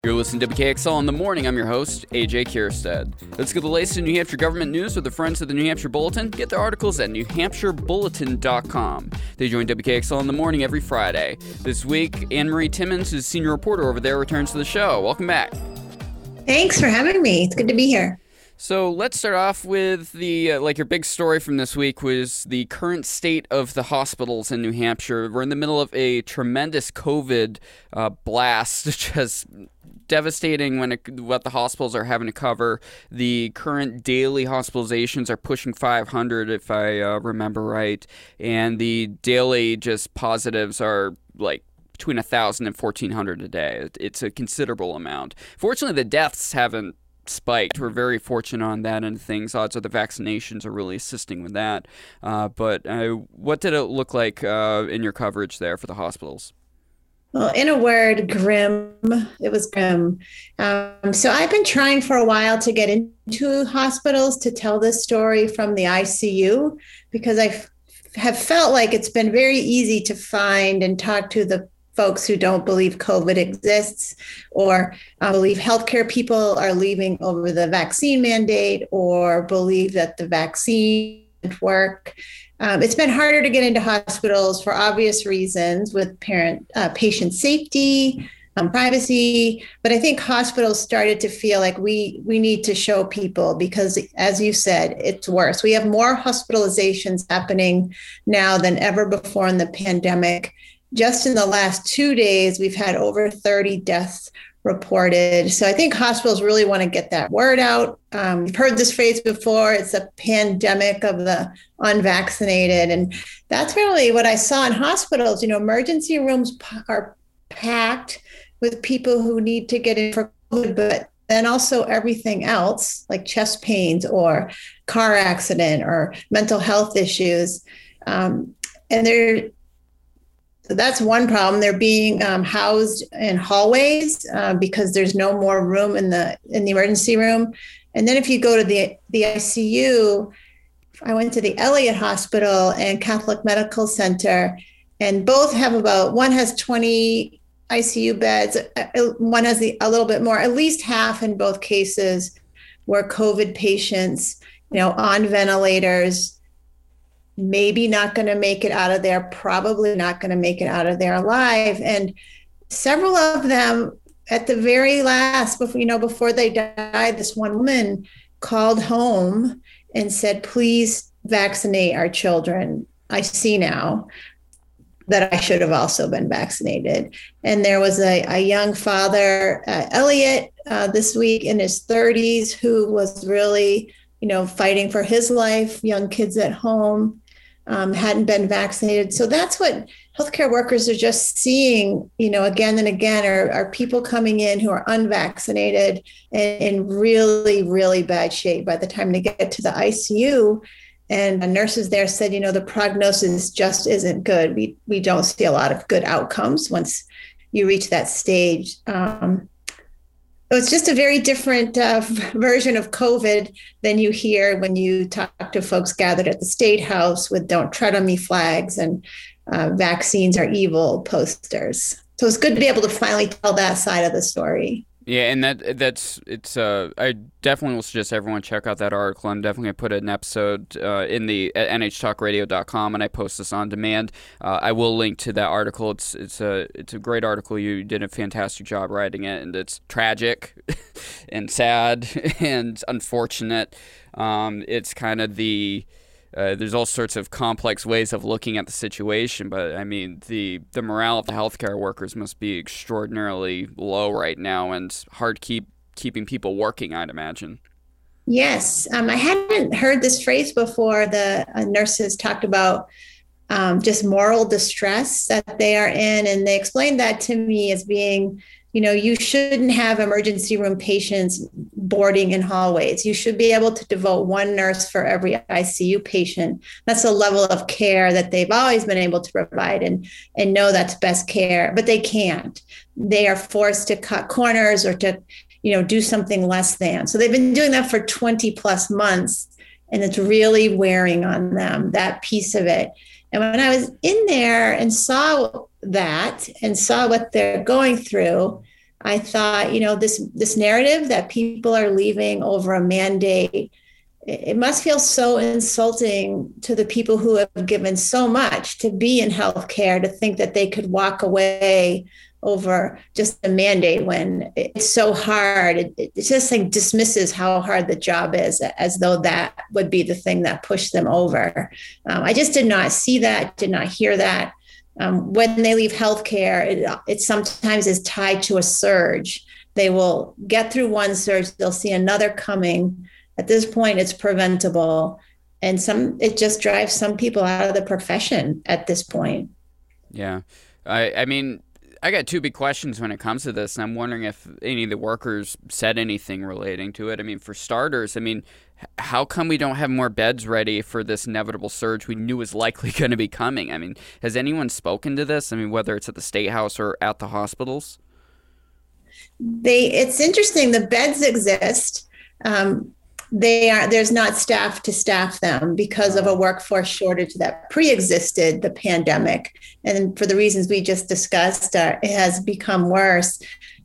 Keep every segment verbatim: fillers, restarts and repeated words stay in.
You're listening to W K X L in the morning. I'm your host, A J Kierstead. Let's get the latest in New Hampshire government news with the friends of the New Hampshire Bulletin. Get their articles at new hampshire bulletin dot com. They join W K X L in the morning every Friday. This week, Anne Marie Timmons, who's senior reporter over there, returns to the show. Welcome back. Thanks for having me. It's good to be here. So let's start off with the, uh, like your big story from this week was the current state of the hospitals in New Hampshire. We're in the middle of a tremendous COVID uh, blast, just devastating when it, what the hospitals are having to cover. The current daily hospitalizations are pushing five hundred, if I uh, remember right, and the daily just positives are like between one thousand and fourteen hundred a day. It's a considerable amount. Fortunately, the deaths haven't spiked. We're very fortunate on that end of things. Odds are the vaccinations are really assisting with that. Uh, but uh, what did it look like uh, in your coverage there for the hospitals? Well, in a word, grim. It was grim. Um, so I've been trying for a while to get into hospitals to tell this story from the I C U because I f- have felt like it's been very easy to find and talk to the folks who don't believe COVID exists or uh, believe healthcare people are leaving over the vaccine mandate or believe that the vaccine didn't work. Um, it's been harder to get into hospitals for obvious reasons with parent uh, patient safety, um, privacy. But I think hospitals started to feel like we we need to show people because, as you said, it's worse. We have more hospitalizations happening now than ever before in the pandemic. Just in the last two days, we've had over thirty deaths reported. So I think hospitals really want to get that word out. Um, you've heard this phrase before. It's a pandemic of the unvaccinated. And that's really what I saw in hospitals. You know, emergency rooms p- are packed with people who need to get in for COVID, but then also everything else like chest pains or car accident or mental health issues. Um, and they're So that's one problem. They're being um, housed in hallways uh, because there's no more room in the in the emergency room. And then if you go to the the I C U, I went to the Elliott Hospital and Catholic Medical Center, and both have about, one has twenty I C U beds, one has the, a little bit more, at least half in both cases were COVID patients, you know, on ventilators, maybe not going to make it out of there, probably not going to make it out of there alive. And several of them at the very last, before, you know, before they died, this one woman called home and said, please vaccinate our children. I see now that I should have also been vaccinated. And there was a, a young father, uh, Elliot, uh, this week in his thirties, who was really, you know, fighting for his life, young kids at home. Um, hadn't been vaccinated. So that's what healthcare workers are just seeing, you know, again and again, are, are people coming in who are unvaccinated and in really, really bad shape by the time they get to the I C U. And the nurses there said, you know, the prognosis just isn't good. We we don't see a lot of good outcomes once you reach that stage. Um, It's just a very different uh, version of COVID than you hear when you talk to folks gathered at the State House with "Don't tread on me" flags and uh, "Vaccines are evil" posters. So it's good to be able to finally tell that side of the story. Yeah, and that that's it's. Uh, I definitely will suggest everyone check out that article. I'm definitely gonna put an episode uh, in the at N H talk radio dot com, and I post this on demand. Uh, I will link to that article. It's it's a it's a great article. You did a fantastic job writing it, and it's tragic and sad and unfortunate. Um, it's kind of the Uh, there's all sorts of complex ways of looking at the situation, but I mean, the, the morale of the healthcare workers must be extraordinarily low right now and hard keep keeping people working, I'd imagine. Yes. Um, I hadn't heard this phrase before. The uh, nurses talked about um, just moral distress that they are in. And they explained that to me as being, you know, you shouldn't have emergency room patients boarding in hallways. You should be able to devote one nurse for every I C U patient. That's a level of care that they've always been able to provide and, and know that's best care, but they can't. They are forced to cut corners or to, you know, do something less than. So they've been doing that for twenty plus months, and it's really wearing on them, that piece of it. And when I was in there and saw that and saw what they're going through, I thought, you know, this this narrative that people are leaving over a mandate, it must feel so insulting to the people who have given so much to be in healthcare, to think that they could walk away over just a mandate when it's so hard. It, it just like dismisses how hard the job is, as though that would be the thing that pushed them over. Um, I just did not see that, did not hear that. Um, when they leave healthcare, it, it sometimes is tied to a surge. They will get through one surge, they'll see another coming. At this point, it's preventable. And some it just drives some people out of the profession at this point. Yeah. I, I mean, I got two big questions when it comes to this, and I'm wondering if any of the workers said anything relating to it. I mean, for starters, I mean, how come we don't have more beds ready for this inevitable surge we knew was likely going to be coming? I mean, has anyone spoken to this? I mean, whether it's at the State House or at the hospitals? They, it's interesting. The beds exist. Um, they are, there's not staff to staff them because of a workforce shortage that pre-existed the pandemic. And for the reasons we just discussed, uh, it has become worse.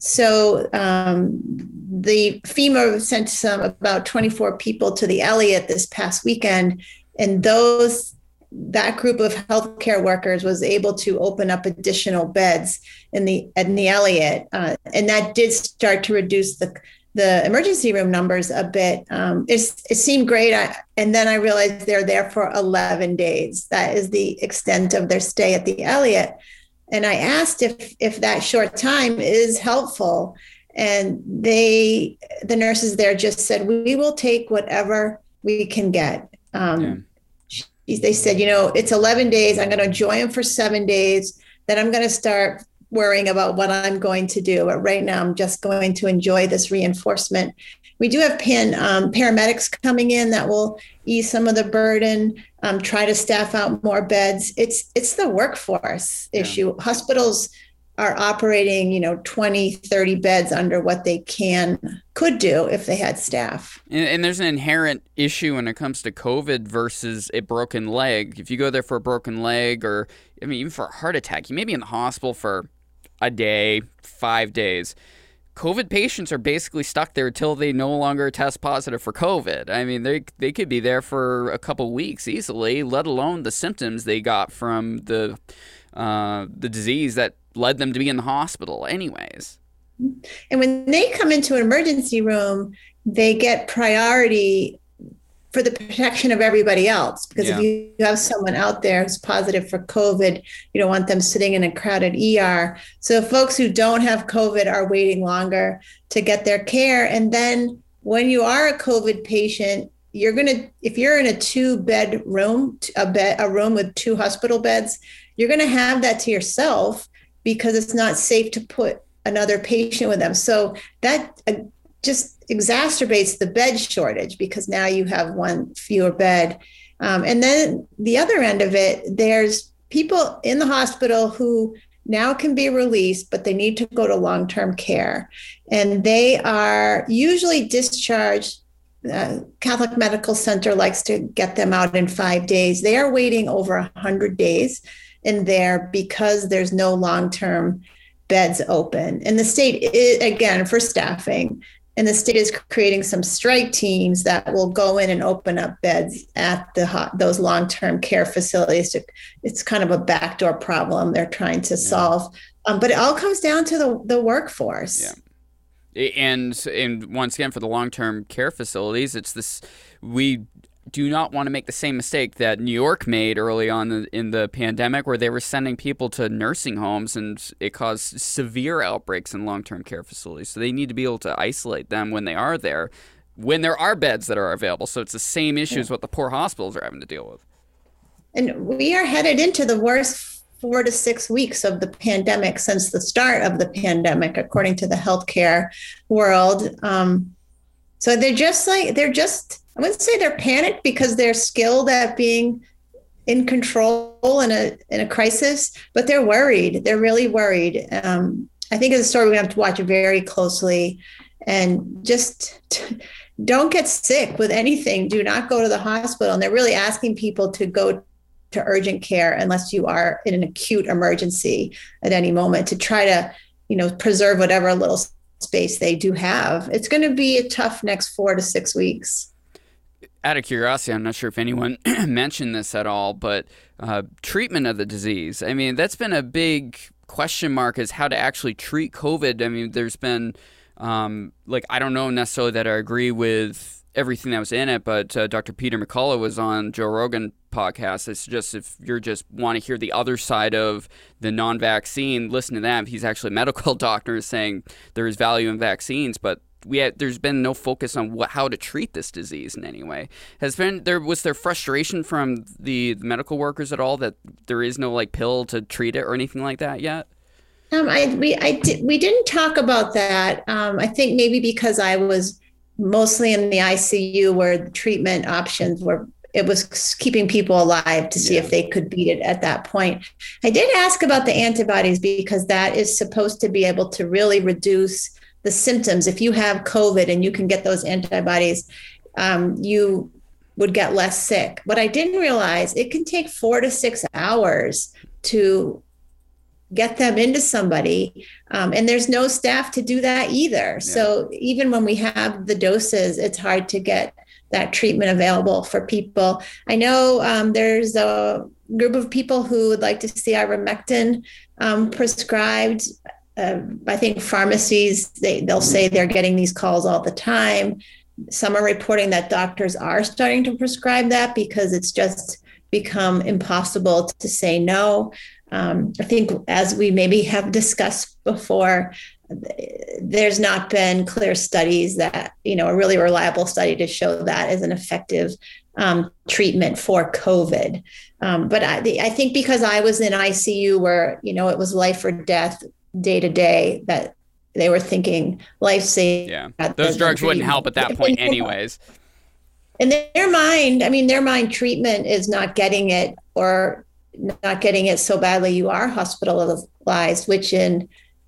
So um, the FEMA sent some about twenty-four people to the Elliott this past weekend, and those that group of healthcare workers was able to open up additional beds in the in the Elliott, uh, and that did start to reduce the the emergency room numbers a bit. Um, it's, it seemed great. I, and then I realized they're there for eleven days. That is the extent of their stay at the Elliott. And I asked if, if that short time is helpful. And they, the nurses there just said, we will take whatever we can get. Um, yeah. They said, you know, it's eleven days. I'm going to enjoy them for seven days. Then I'm going to start worrying about what I'm going to do. But right now, I'm just going to enjoy this reinforcement. We do have pan, um, paramedics coming in that will ease some of the burden, um, try to staff out more beds. It's it's the workforce yeah. issue. Hospitals are operating, you know, twenty, thirty beds under what they can, could do if they had staff. And, and there's an inherent issue when it comes to COVID versus a broken leg. If you go there for a broken leg, or, I mean, even for a heart attack, you may be in the hospital for a day, five days. COVID patients are basically stuck there until they no longer test positive for COVID. I mean, they they could be there for a couple weeks easily, let alone the symptoms they got from the uh, the disease that led them to be in the hospital anyways. And when they come into an emergency room, they get priority for the protection of everybody else. Because yeah. if you have someone out there who's positive for COVID, you don't want them sitting in a crowded E R. So folks who don't have COVID are waiting longer to get their care. And then when you are a COVID patient, you're going to, if you're in a two bed room, a bed, a room with two hospital beds, you're going to have that to yourself because it's not safe to put another patient with them. So that uh, just exacerbates the bed shortage because now you have one fewer bed. Um, and then the other end of it, there's people in the hospital who now can be released, but they need to go to long-term care. And they are usually discharged. Uh, Catholic Medical Center likes to get them out in five days. They are waiting over one hundred days in there because there's no long-term beds open. And the state, is, again, for staffing, and the state is creating some strike teams that will go in and open up beds at the those long-term care facilities. It's kind of a backdoor problem they're trying to solve. Yeah. Um, but it all comes down to the, the workforce. Yeah. And and once again, for the long-term care facilities, it's this, we do not want to make the same mistake that New York made early on in the pandemic, where they were sending people to nursing homes and it caused severe outbreaks in long-term care facilities. So they need to be able to isolate them when they are there, when there are beds that are available. So it's the same issues yeah. what the poor hospitals are having to deal with. And we are headed into the worst four to six weeks of the pandemic since the start of the pandemic, according to the healthcare world. Um, so they're just like, they're just, I wouldn't say they're panicked because they're skilled at being in control in a in a crisis, but they're worried. They're really worried. Um, I think it's a story we have to watch very closely, and just t- don't get sick with anything. Do not go to the hospital. And they're really asking people to go to urgent care unless you are in an acute emergency at any moment, to try to you know, preserve whatever little space they do have. It's going to be a tough next four to six weeks. Out of curiosity, I'm not sure if anyone mentioned this at all, but uh, treatment of the disease. I mean, that's been a big question mark, is how to actually treat COVID. I mean, there's been, um, like, I don't know necessarily that I agree with everything that was in it, but uh, Doctor Peter McCullough was on Joe Rogan podcast. I suggest if you're just want to hear the other side of the non-vaccine, listen to that. He's actually a medical doctor saying there is value in vaccines, but we had, there's been no focus on what, how to treat this disease in any way. Has been there was there frustration from the, the medical workers at all that there is no like pill to treat it or anything like that yet? Um, I we I did, we didn't talk about that. Um, I think maybe because I was mostly in the I C U where the treatment options were, it was keeping people alive to see yeah. if they could beat it at that point. I did ask about the antibodies because that is supposed to be able to really reduce the symptoms. If you have COVID and you can get those antibodies, um, you would get less sick. What I didn't realize, it can take four to six hours to get them into somebody. Um, and there's no staff to do that either. Yeah. So even when we have the doses, it's hard to get that treatment available for people. I know um, there's a group of people who would like to see ivermectin um, prescribed. Uh, I think pharmacies, they, they'll say they're getting these calls all the time. Some are reporting that doctors are starting to prescribe that because it's just become impossible to say no. Um, I think, as we maybe have discussed before, there's not been clear studies that, you know, a really reliable study to show that as an effective um, treatment for COVID. Um, but I, I think because I was in I C U where, you know, it was life or death day to day, that they were thinking life saving. Yeah, those drugs wouldn't help at that point anyways. In their mind, I mean, their mind treatment is not getting it or not getting it so badly you are hospitalized, which in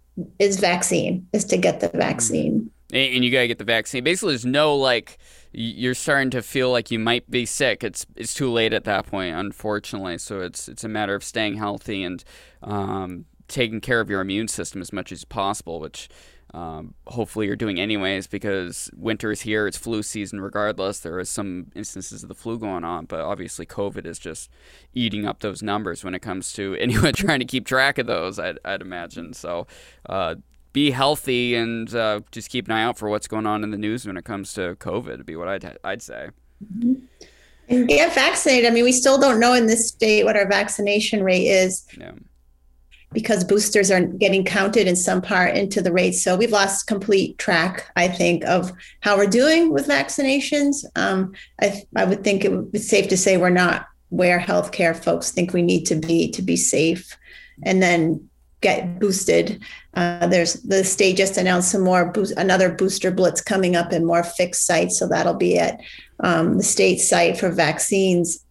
is vaccine, is to get the vaccine. And you got to get the vaccine. Basically, there's no, like, you're starting to feel like you might be sick. It's it's too late at that point, unfortunately. So it's it's a matter of staying healthy and um, taking care of your immune system as much as possible, which um, hopefully you're doing anyways, because winter is here. It's flu season regardless. There is some instances of the flu going on, but obviously COVID is just eating up those numbers when it comes to anyone trying to keep track of those, I'd, I'd imagine. So uh, be healthy and uh, just keep an eye out for what's going on in the news when it comes to COVID, would be what I'd, I'd say. Mm-hmm. And get vaccinated. I mean, we still don't know in this state what our vaccination rate is. Yeah. Because boosters are getting counted in some part into the rates. So we've lost complete track, I think, of how we're doing with vaccinations. Um, I, I would think it would be safe to say we're not where healthcare folks think we need to be to be safe and then get boosted. Uh, there's the state just announced some more, boost, another booster blitz coming up in more fixed sites. So that'll be at um, the state site for vaccines.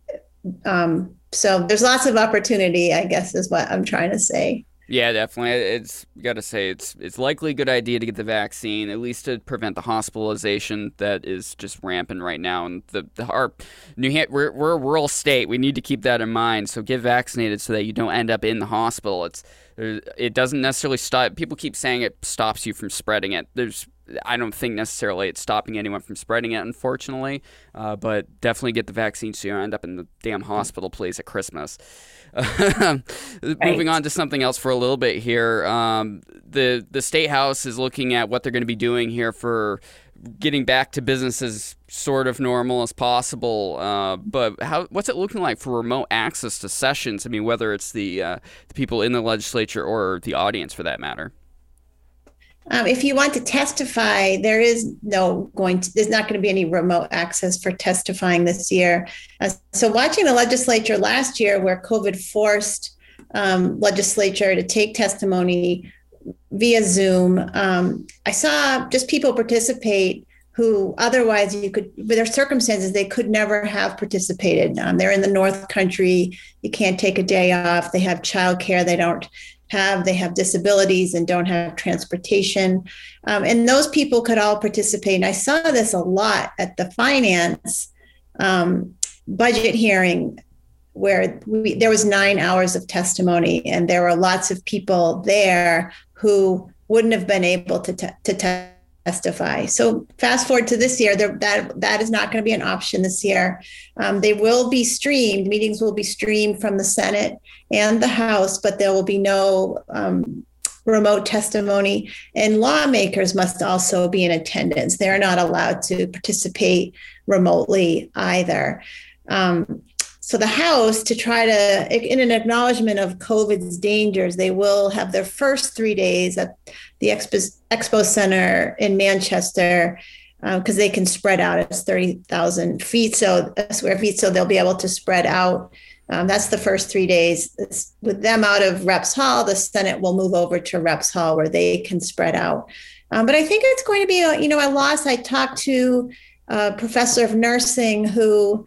Um, So there's lots of opportunity, I guess, is what I'm trying to say. Yeah, definitely. It's got to say it's it's likely a good idea to get the vaccine, at least to prevent the hospitalization that is just rampant right now. And the, the our New Hampshire, we're we're a rural state. We need to keep that in mind. So get vaccinated so that you don't end up in the hospital. It's it doesn't necessarily stop. People keep saying it stops you from spreading it. There's I don't think necessarily it's stopping anyone from spreading it, unfortunately, uh, but definitely get the vaccine so you don't end up in the damn hospital, please, at Christmas. Right. Moving on to something else for a little bit here. Um, the, the State House is looking at what they're going to be doing here for getting back to business as sort of normal as possible. Uh, but how what's it looking like for remote access to sessions? I mean, whether it's the, uh, the people in the legislature or the audience for that matter. Um, if you want to testify, there is no going to, there's not going to be any remote access for testifying this year. Uh, so watching the legislature last year where COVID forced um, legislature to take testimony via Zoom, um, I saw just people participate who otherwise you could, with their circumstances, they could never have participated. Um, they're in the North Country. You can't take a day off. They have childcare. They don't have, they have disabilities and don't have transportation. Um, and those people could all participate. And I saw this a lot at the finance um, budget hearing where we, there was nine hours of testimony and there were lots of people there who wouldn't have been able to te- to testify. So fast forward to this year, that that is not going to be an option this year. Um, they will be streamed. Meetings will be streamed from the Senate and the House, but there will be no um, remote testimony. And lawmakers must also be in attendance. They're not allowed to participate remotely either. Um, So the House, to try to, in an acknowledgement of COVID's dangers, they will have their first three days at the Expo, Expo Center in Manchester, because uh, they can spread out. It's thirty thousand feet, so square feet, so they'll be able to spread out. Um, that's the first three days. It's, with them out of Reps Hall, the Senate will move over to Reps Hall where they can spread out. Um, but I think it's going to be, a, you know, a loss. I talked to a professor of nursing who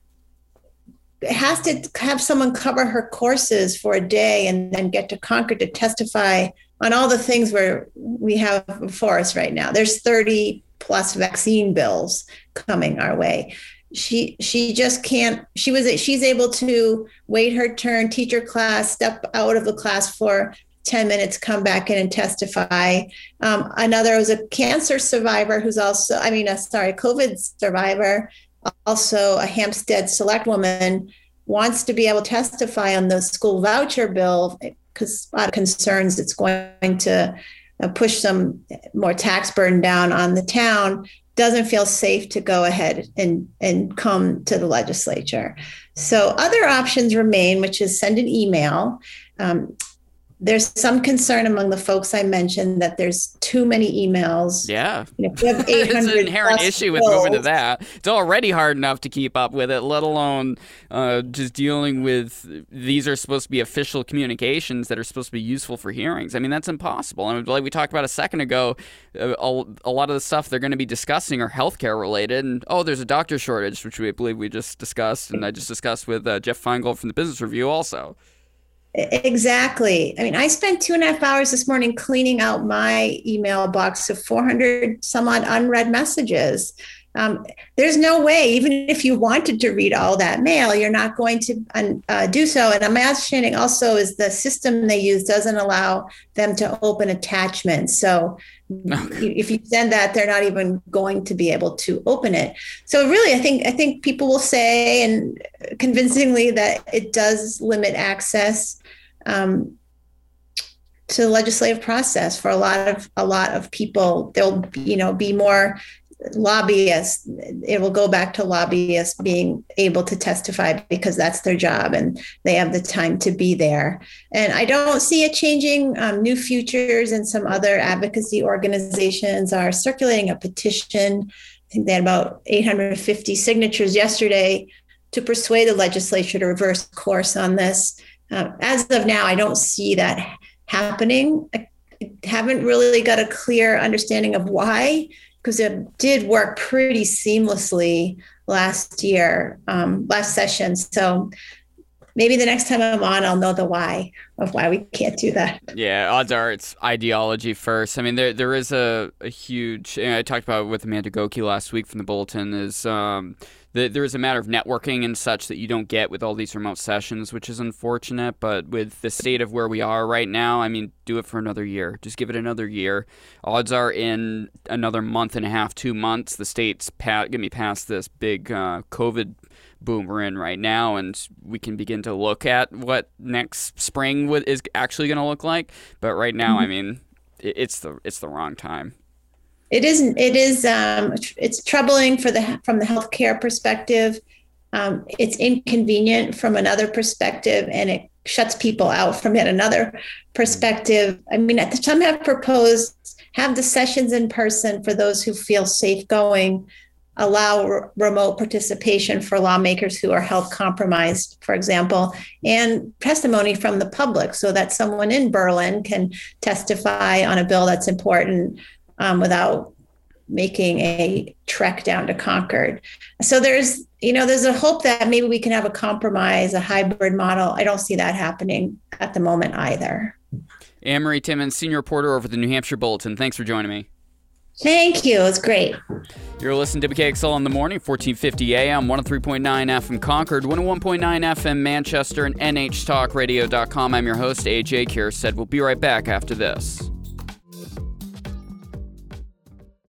has to have someone cover her courses for a day and then get to Concord to testify on all the things where we have before us right now. There's thirty plus vaccine bills coming our way. She she just can't, she was, she's able to wait her turn, teach her class, step out of the class for ten minutes, come back in and testify. Um, another was a cancer survivor who's also, I mean, uh, sorry, COVID survivor, also a Hampstead Select woman, wants to be able to testify on the school voucher bill because a lot of concerns it's going to push some more tax burden down on the town, doesn't feel safe to go ahead and, and come to the legislature. So other options remain, which is send an email. Um, There's some concern among the folks I mentioned that there's too many emails. Yeah. You know, if you have eight hundred it's an inherent issue with bills, moving to that. It's already hard enough to keep up with it, let alone uh, just dealing with, these are supposed to be official communications that are supposed to be useful for hearings. I mean, that's impossible. I mean, like we talked about a second ago, uh, a, a lot of the stuff they're going to be discussing are healthcare related. And, oh, there's a doctor shortage, which we believe we just discussed. And I just discussed with uh, Jeff Feingold from the Business Review also. Exactly. I mean, I spent two and a half hours this morning cleaning out my email box of four hundred some odd unread messages. Um, there's no way, even if you wanted to read all that mail, you're not going to uh, do so. And I'm imagining also is the system they use doesn't allow them to open attachments. So okay. If you send that, they're not even going to be able to open it. So really, I think I think people will say, and convincingly, that it does limit access um, to the legislative process for a lot of a lot of people. There'll you know be more lobbyists. It will go back to lobbyists being able to testify because that's their job and they have the time to be there. And I don't see it changing. Um, New Futures and some other advocacy organizations are circulating a petition. I think they had about eight hundred fifty signatures yesterday to persuade the legislature to reverse course on this. Uh, as of now, I don't see that happening. I haven't really got a clear understanding of why, because it did work pretty seamlessly last year, um, last session. So maybe the next time I'm on, I'll know the why of why we can't do that. Yeah, odds are it's ideology first. I mean, there there is a, a huge, and I talked about it with Amanda Goki last week from the Bulletin, is um, the, there is a matter of networking and such that you don't get with all these remote sessions, which is unfortunate. But with the state of where we are right now, I mean, do it for another year. Just give it another year. Odds are in another month and a half, two months, the state's going to be past this big uh, COVID boom we're in right now, and we can begin to look at what next spring w- is actually going to look like. But right now, mm-hmm. I mean, it, it's the it's the wrong time. It isn't. It is. Um, it's troubling for the from the healthcare perspective. Um, it's inconvenient from another perspective, and it shuts people out from yet another perspective. I mean, at the time, I've proposed have the sessions in person for those who feel safe going. Allow r- remote participation for lawmakers who are health compromised, for example, and testimony from the public so that someone in Berlin can testify on a bill that's important um, without making a trek down to Concord. So there's, you know, there's a hope that maybe we can have a compromise, a hybrid model. I don't see that happening at the moment either. Anne-Marie Timmons, senior reporter over the New Hampshire Bulletin. Thanks for joining me. Thank you. It's great. You're listening to W K X L in the morning, fourteen fifty A M, one oh three point nine F M Concord, one oh one point nine F M Manchester, and N H talk radio dot com. I'm your host, A J Kierstead. We'll be right back after this.